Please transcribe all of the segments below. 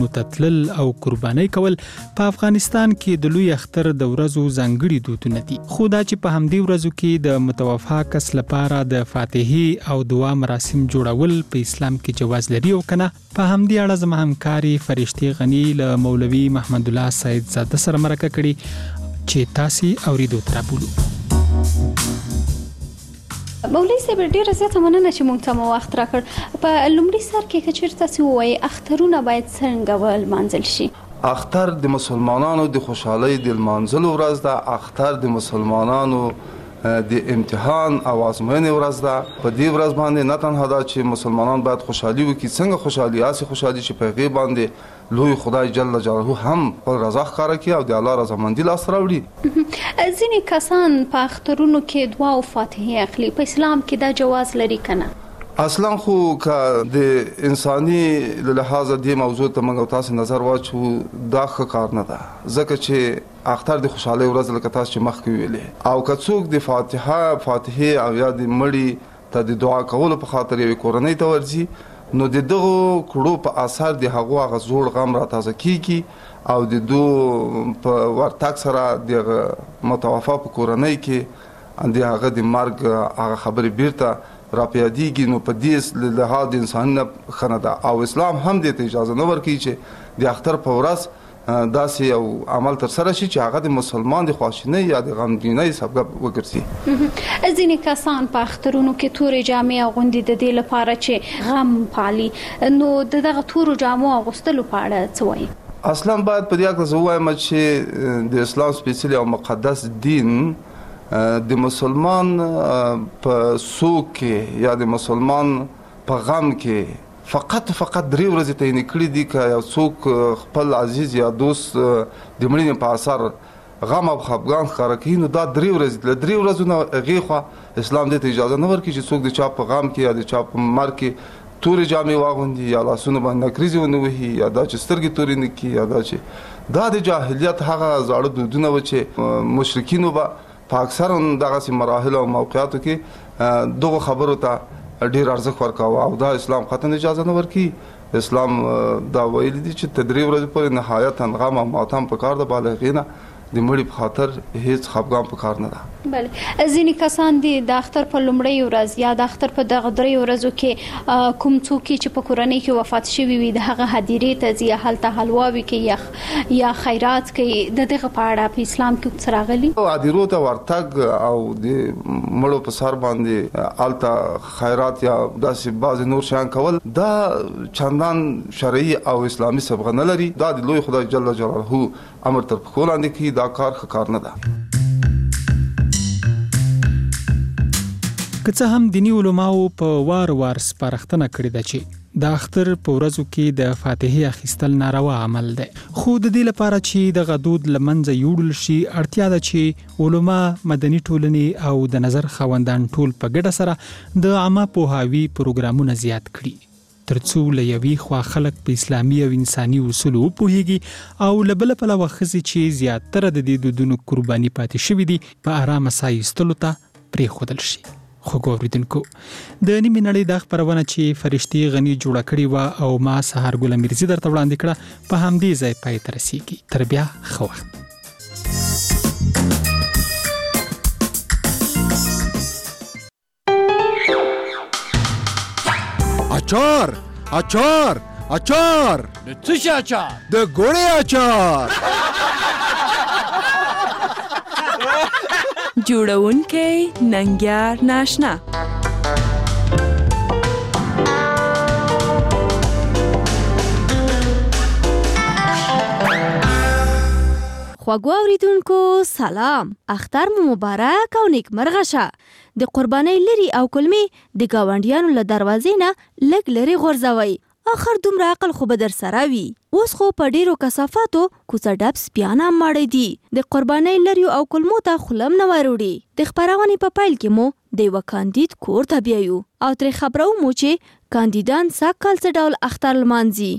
تتلل او قرباني کول په افغانستان کې د لوی اختر د ورځو ځانګړي دودونه دي، خو دا چې په همدې ورځو کې د متوفا کس لپاره د فاتحې او دعا مراسم جوړول په اسلام کې جواز لري او کنه. په همدې اړه زما همکاري فرشتي غنی له مولوي محمد الله سید زاده سره مرکه کړي چې تاسو اوریدو تر بولو. مولوي صاحب ډیره زیاته مننه چې موږ ته مو وخت راکړ. په لومړي سر کې که چېرته تاسو ووایئ اخترونه باید څنګه ولمانځل شي؟ اختر د مسلمانانو د خوشحالۍ د لمانځلو ورځ ده. اختر د مسلمانانو د امتحان او ازموینې ورځ ده. په دې ورځ باندې نه تنها دا چې مسلمانان باید خوشحالي وکړي، څنګه خوشحالي هسې خوشحالي چې په هغې باندې لوی خدای جل جلاله هم خپل رضا ښکاره کړي او د الله رضامندي لاسته راوړي. ځینې کسان په اخترونو کې دعا او فاتحې اخلي، په اسلام کې دا جواز لري که نه؟ اصلا خو که د انساني لحاظه دې موضوع ته موږ تاسو نظر واچو دا ښه کار نه ده، ځکه چې اختر د خوشحالۍ ورځ لکه تاسو چې مخکې ویلې، او که څوک د فاتحې او یا د مړي ته د دعا کولو په خاطر یوې کورنۍ ته ورځي، نو د دغو کړو په اثر د هغه زوړ غم را تازه کیږي او د دو په ورتګ سره د متوفا په کورنۍ کې د هغه د مرګ هغه خبرې بیرته را پیادېږي. نو په دې لحاظ د انساني نه ښه نه ده، او اسلام هم دې ته اجازه نه ورکوي چې د اختر په ورځ داسې یو عمل تر سره شي چې هغه د مسلمان د خواشینۍ یا د غمګینۍ سبب وګرځي. ځینې کسان په اخترونو کې تورې جامې اغوندي د دې لپاره چې غم پالي، نو د دغه تورو جامو اغوستلو په اړه څه وایي؟ اصلا باید په دې اړه زه ووایم چې د اسلام سپېڅلي او مقدس دین د مسلمان په سوک کې یا د مسلمان په غم کې فقط 3 ورځې تعین کړي دي. که یو څوک خپل عزیز یا دوست د مړینې په اثر غم او خفګان ښکاره کوي، نو دا 3 ورځې له 3 ورځو نه هغې خوا اسلام دې ته اجازه نه ورکوي چې څوک د چا په غم کې یا د چا په مرګ کې تورې جامې واغوندي یا لاسونه باندې نکریزې ونه وهي یا دا چې سترګې تورې نه کړي یا دا چې دا د جاهلیت هغه زاړه دودونه و چې مشرکینو به په اکثر دغسې مراحلو او موقعاتو کې دغو خبرو ته ډیر ارزښت ورکاوه، او دا اسلام قطعا اجازه نه ورکوي. اسلام دا ویلي دي چې تر 3 ورځې پورې نهایتا غم او ماتم په کار ده، باید هغې نه د مړي په خاطر هیڅ خفګان په کار نه ده. بله، ځینې کسان دي د اختر په لومړۍ ورځ یا د اختر په دغه 3 ورځو کې کوم څوک چې په کورنۍ کې وفات شوي وي د هغه هدیرې ته ځي یا هلته حلواوې کوي یا خیرات کوي. د دغه په اړه په اسلام کې څه راغلي؟ هدیرو ته ورتګ او د مړو په سر باندې هلته خیرات یا داسې بعضې نور شیان کول دا چندان شرعي او اسلامي صبغه نه لري. دا د لوی خدای جل جلاله امر تر پښو لاندې کوي، دا کار ښه کار نه ده. که څه هم دیني علماو په وار سپارښتنه کړې ده چې د اختر په ورځو کې د فاتحې اخیستل ناروا عمل دی، خو د دې لپاره چې دغه دود له منځه یوړل شي اړتیا ده چې علما، مدني ټولنې او د نظر خاوندان ټول په ګډه سره د عامه پوهاوي پروګرامونه زیات کړي، ترڅو له یوې خوا خلک په اسلامي او انساني اصولو وپوهیږي او له بله پلوه ښځې چې زیاتره د دې دودونو قرباني پاتې شوي دي په ارامه ساه ایستلو ته پرېښودل شي. خو اوریدونکو، د نیمې نړۍ دا خپرونه چې فرشتي غنی جوړه کړې وه او ما سهار ګل میرزي درته وړاندې کړه په همدې ځای پای ته رسیږي. تر بیا ښه وخت. اچار اچار اچار د څه شي اچار؟ د ګوړې اچار. جوړونکی ننګیار ناشنا. خواږو اوریدونکو سلام، اختر مو مبارک او نیکمرغه شه. د قربانۍ لري او کلمې د ګاونډیانو له دروازې نه لږ لرې غورځوئ. اخر دومره عقل خو به در سره وي. اوس خو په ډیرو کثافاتو کوڅه ډب سپیان هم ماړی دي. د قربانۍ لریو او کلمو ته خولم نه وروړي. د خپرونې په پیل کې مو د یوه کاندید کور ته بیایو او ترې خبرو مو چې کاندیدان سږ کال څه ډول اختر لمانځي.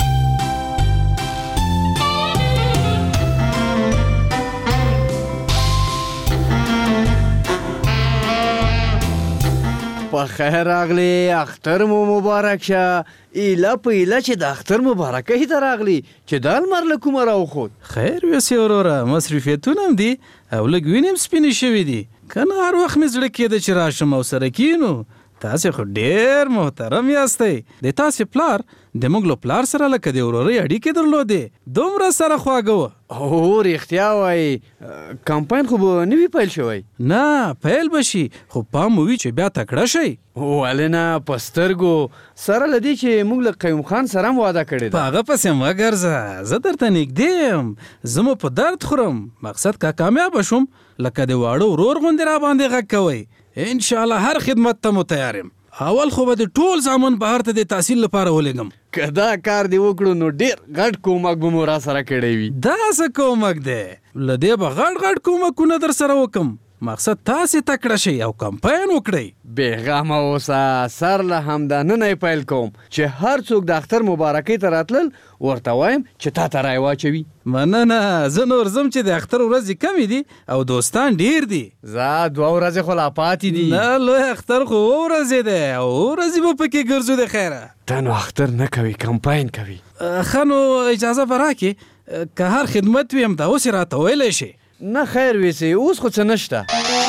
په بخیر راغلی، اختر مو مبارک شه. ایله په ایله چې د اختر مبارکۍ ته راغلی چې دا لمر له کومه راوخوت. خیر ویسې وروره، مصروفیتونه هم دي او لږ وینې هم سپینې شوي دي. که نه هر وخت مې زړه کېده چې راشم او سره کینو. تاسې خو ډېر محترم یاستئ. د تاسې پلار د موږ له پلار سره لکه د ورورۍ اړیکې درلودې. دومره سره خواږه وه. هو رښتیا وایي. کمپاین خو به نه وي پیل شوی؟ نه پیل به شي، خو پام مو وي چې بیا تکړه شئ. ولې نه، په سترګو سره له دې چې موږ له قیوم خان سره هم واده کړې ده. په هغه پسې مه ګرځه، زه درته نږدې یم. زه مو په درد خورم. مقصد که کامیابه شوم لکه د واړه ورور غوندې راباندې غږ کوئ. انشاءالله هر خدمت ته متیار یم. اول خو به د ټول زامن بهر ته د تحصیل لپاره ولېږم. که دا کار دې وکړو نو ډېر غټ کومک به مو را سره کړی وي. دا څه کومک دی؟ له دې به غټ کومکونه در سره وکم. مقصد تاسې تکړه شئ او کمپاین وکړئ. بېغمه اوسه، سر له همدا نن یې پیل کوم چې هر څوک د اختر مبارکۍ ته راتلل ورته وایم چې تا ته رای واچوي. مننه، زه نور ځم چې د اختر ورځې کمې دي او دوستان ډېر دي. زه 2 ورځې خو لا پاتې دي. نه لوی اختر خو 2 ورځې دی او ورځې به پکې ګرځو د خیره. ته نو اختر نه کوي، کمپاین کوي. ښه نو اجازه به راکې، که هر خدمت وي همدا اوس یې راته ویلی شي. نه خیر ویسې، اوس خو څه نشته.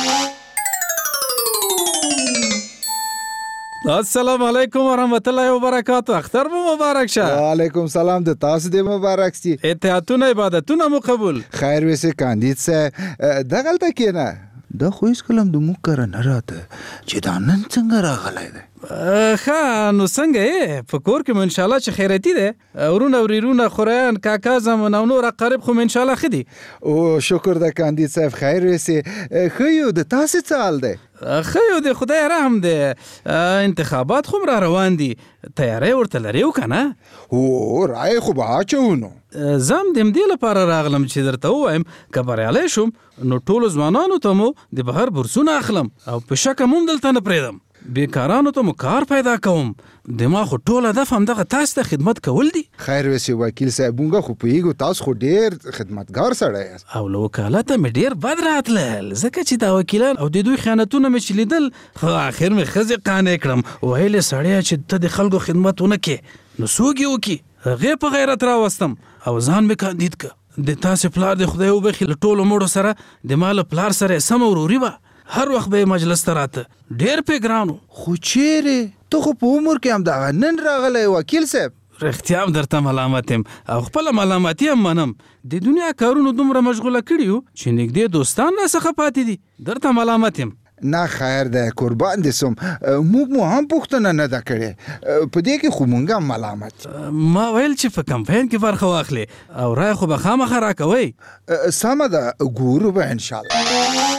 السلام علیکم ورحمت الله وبرکاتو. اختر مو مبارک شه. وعلیکم سلام، د تاسو دې مبارک سي. اتحادونه عبادتونه مو قبول. خیر ویسې کاندید صاحب، دغلته کېنه. دا خو هیڅ کله هم د موږ کره نه راته چې دا نن څنګه راغلی دی. ښه نو څنګه یې؟ په کور کې مو انشاءالله چې خیراتي دی؟ ورونه وریرونه خوریان کاکا زامن او نور اقارب خو مو انشاءالله ښه دي؟ او شکر د کاندید صاحب. خیر ویسې ښه یو، د تاسې څه حال دی؟ ښه یو د خدای رحم دی. انتخابات خو را روان دي، تیاری ورته لرې و که نه؟ هو رای خو به اچوو. نو زه هم د همدې لپاره راغلم چې درته ووایم که بریالی شوم نو ټولو ځوانانو ته مو د بهر بورسونه اخلم او په شکه مو هم دلته نه پرېږدم. بیکارانو ته مو کار پیدا کوم. دما خو ټول هدف همدغه تاسو ته خدمت کول دي. خیر ویسې وکیل صاحب، مونږ خو پوهېږو تاسو خو ډېر خدمتګار سړی یاست. او له وکالته مې ډېر بد راتلل، ځکه چې دا وکیلان او د دوی خیانتونه مې چې لیدل، خو اخر مې ښځې قانع کړم. ویلې سړیه چې ته د خلکو خدمت ونه کړې نو څوک یې وکړي. هغې په غیرت راوستم او ځان مې کاندید که. د تاسې پلار د خدای وبخي له ټولو مړو سره د ما له پلار سره یې سمه وروري وه. هر وخت به یې مجلس ته راته، ډېر پې ګران و. خو چیرې ته خو په عمر کې همدغه نن راغلی وکیل صاحب. رښتیا هم درته ملامت یم او خپله ملامتي هم منم. د دنیا کارونو دومره مشغوله کړي یو چې نږدې دوستان راڅخه پاتې دي. درته ملامت یم. نه خیر دی، قربان دې سم. موږ مو هم پوښتنه نه ده کړې، په دې کې خو مونږ هم ملامت. ما ویل چې په کمپاین کې برخه واخلې او رای خو به خامخا راکوئ. سمه ده، ګورو به انشاءالله.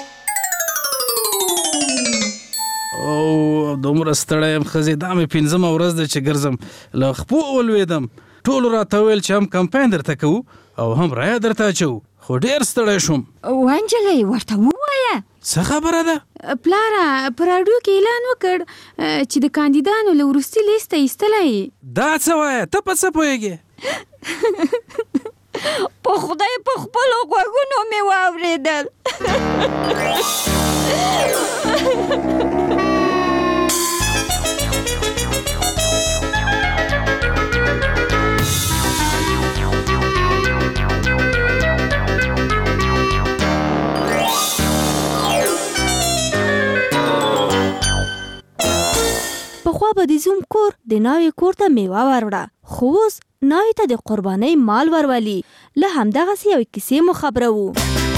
او دومره ستړی یم ښځې، دا مې 5مه ورځ ده چې ګرځم. له خپو ولوېدم. ټولو راته ویل چې هم کمپاین درته کوو او هم رایه درته اچوو، خو ډېر ستړی شوم. وانجلۍ ورته ووایه. څه خبره ده؟ پلاره په راډیو کې اعلان وکړ چې د کاندیدانو له وروستي لیست ته ایستلی. دا څه وایه؟ ته په څه پوهېږې؟ په خدای په خپلو غوږونو مې واورېدل. پخوا به د زوم کور د ناوې کور ته میوه وروړه، خو اوس ناوې ته د قربانۍ مال ورولي. له همدغسې یوې کیسې مو خبره وو.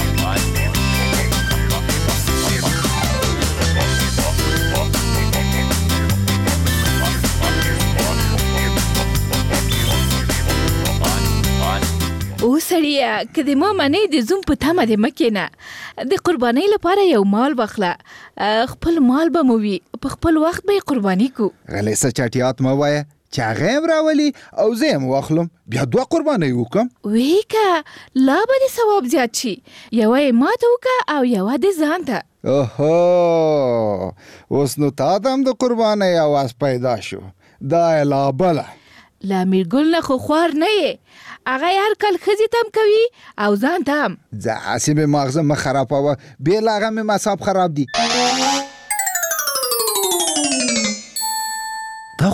او سړیه، که د ما منې د زوم په تمه دې مه کښېنه. د قربانۍ لپاره یو مال واخله. خپل مال به مو وي، په خپل وخت به یې قرباني کو. غلی څه چټیات مه وایه چې هغه هم راولي او زه هم واخلم، بیا 2 قربانۍ وکړم. وی که لا به د ثواب زیات شي. یوه یې ما ته وکړه او یوه د ځان ته. اوهو، اوس نو تا ته هم د قربانۍ اواز پیدا شو. دا یې لا بله. له میرګل نه خو خوار نه یې. هغه هر کال ښځې ته هم کوي او ځان ته هم. ځه هسې مې ماغزه مه خرابوه، بې له هغه مې مصاب خراب دي.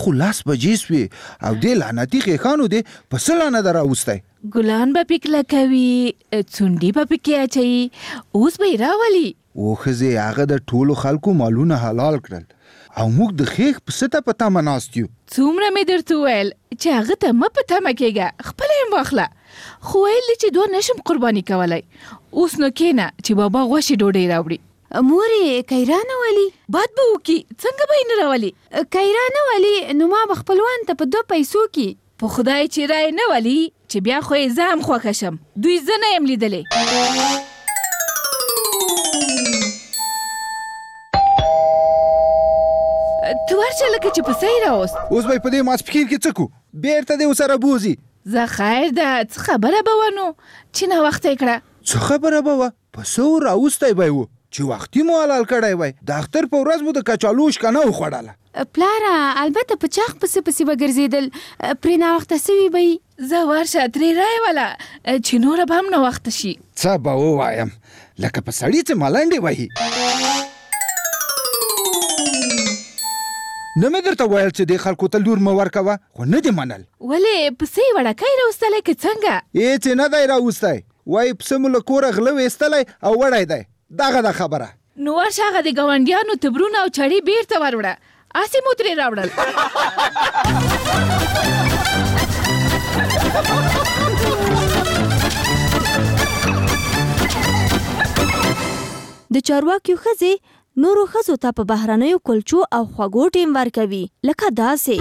خو 10 بجې سوې او دې لعنتي خیخانو دې په څه لعنه در راوستی؟ ګلان به پکله کوي، څونډي به پکې اچوي، اوس به یې راولي. او ښځې هغه د ټولو خلکو مالونه حلال کړل او موږ د خیخ په څه ته په تمه ناست یو. څومره مې درته وویل چې هغه ته مه په تمه کېږه، خپله یې واخله. خو ویل دي چې دوه نشم قرباني کولی. اوس نو کښېنه چې بابا غوښې ډوډۍ راوړي. مورې کیرا نه ولي؟ باد به وکړي، څنګه به یې نه راولي؟ کیرا نه ولي نو ما به خپلوان ته په 2 پیسو کې. په خدای چې رای نه ولي چې بیا خو یې زه هم خوښه شم. دوی زه نه یم لیدلی. ته ورشه لکه چې پسه یې راوست. اوس به یې په دې ماسپښین کې څه کو؟ بېرته دې ورسره بوځي. زه خیر ده، څه خبره به وه نو چې ناوخته یې کړه؟ څه خبره به وه؟ پسه ور راوستی به یې و چې وختي مو حلال کړی وای. د اختر په ورځ مو د کچالو شکنه وخوړله. پلاره البته په چاغ پسې به ګرځېدل، پرې ناوخته سوي به یې. زه ورشه ترې رایوله چې نوره به هم ناوخته شي. څه به ووایم لکه په سړي څه ملنډې وهي. نه مې درته ویل چې دې خلکو ته لور مه ورکوه، خو نه دې منل. ولې پسه یې وړکی راوستلی که څنګه؟ هېڅ یې نه دی راوستی. وایي پسه مو له کوره غله ویستلی او وړی دی. دغه ده خبره. نو ورشه هغه د ګاونډیانو تبرونه او چړې بیرته وروړه. هسې مو ترې راوړل. د چارواکیو ښځې نورو ښځو ته په بهرنیو کلچو او خوږو ټیم ورکوي، لکه داسې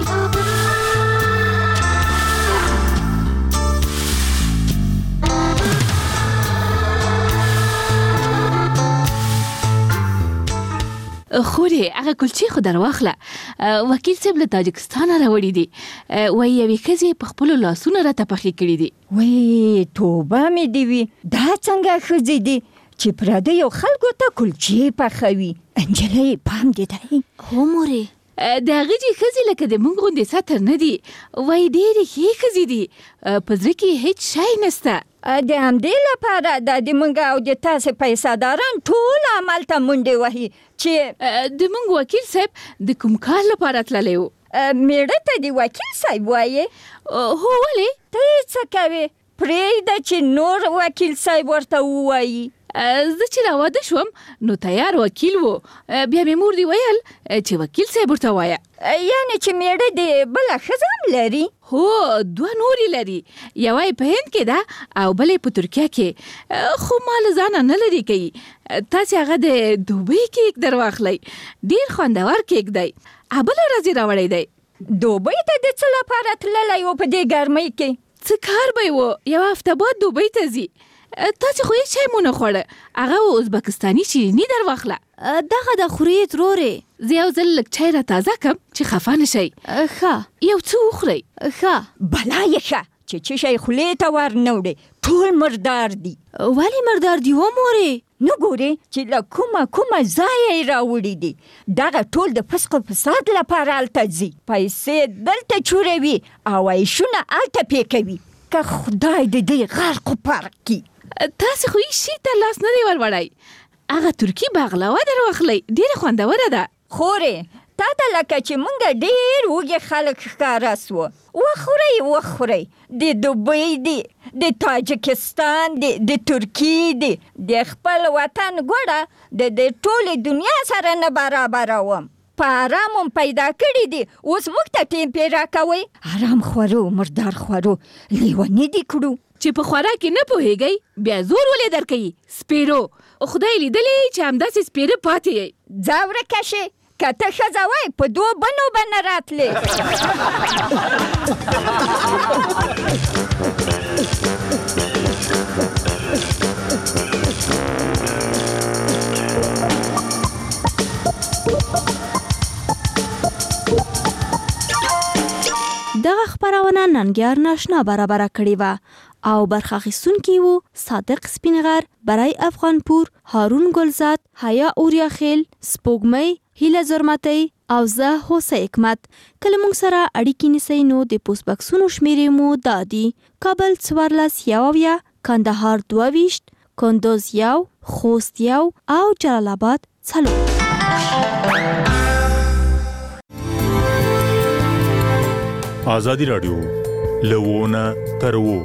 خورې هغه کلچې خو در واخله. وکیل صاحب له تاجکستانه راوړي دي. وایي یوې ښځې په خپلو لاسونو راته پخې کړي دي. وی توبه مې دې وي، دا څنګه ښځې دي چې پردیو خلکو ته کلچې پخوي؟ انجلۍ پام دې دی. هو مورې، د هغې چې ښځې لکه د موږ غوندې سطر نه دي. وایي ډېرې ښې ښځې دي، په زړه کې هیڅ شی نسته. د همدې لپاره دا د موږ او د تاسې پیسهداران ټول عمل ته منډې وهي چې د موږ وکیل صاحب د کوم کار لپاره تللی و. میړه ته د وکیل صاحب وایې؟ هو ولې؟ ته یې څه کوې؟ پرېږده چې نور وکیل صاحب ورته ووایي. زه چې راواده شوم نو تیار وکیل و. بیا مې مور دی ویل چې وکیل صاحب ورته وایه. یعنې چې میړه دې بله ښځه هم لري؟ هو 2 نورې لري. یوه یې په هند کې ده او بله یې په ترکیه کې، خو ما له ځانه نه لرې کوي. تاسې هغه د دوبۍ کیک در واخلئ، ډېر خوندور کیک دی. بله ورځ یې راوړی دی. دوبۍ ته د څه لپاره تللی و په دې ګرمۍ کې؟ څه کار به یې و، یوه هفته بعد دوبۍ ته ځي. تاسې خو هیڅ شی مو نه خوړه. هغه ازبکستاني شیریني در واخله. دغه د خورې ترورې. زه یو ځل لږ چای را تازه کم چې خفه نه شئ. ښه یو څه وخورئ. ښه بلا یې ښه چې څه شی خولې ته ور نه وړې، ټول مردار دي. ولې مردار دي و مورې؟ نه ګورې چې له کومه ځایه یې راوړي دي. دغه ټول د فسق و فساد لپاره هلته ځي، پیسې دلته چوروي او عیشونه هلته پې کوي. که خدای د دې غرق و پرق کړي. تاسې خو هیڅ شي ته لاس نه دی وروړی. هغه ترکي باغلاوه در واخلئ، ډېره خوندوره ده. خورې تا ته لکه چې موږ ډېر وږي خلک ښکاره سوه. وخورئ د دوبۍ دي، د تاجکستان دي، د ترکي دي، د خپل وطن ګوړه د ټولې دنیا سره نه برابروم. په آرام هم پیدا کړي دي، اوس موږ ته ټیم راکوئ. آرام خورو مردار خورو لیوني دي کړو. چې په خوراک کې نه پوهېږئ بیا زور ولې درکوي؟ سپیرو خدای لیدلی چې همداسې سپیره پاتې یې. ځه ورکه شې، که ته ښځه وای په 2 بنو به نه راتلې. دغه خپرونه ننګیار ناشنا برابره کړې وه او برخه اخیستونکي وو صادق سپینغر، برای افغانپور، هارون ګلزاد، حیا اوریاخیل، سپوږمۍ، هیله زرمتی او زه هوسه حکمت. کله موږ سره اړیکې نیسئ نو د پوسټ بکسونو شمیرې مو دا دي: کابل 14 کندهار 22 کندوز 1 خوست 1 او جلال آباد 4. ازادي راډیو له ونه تر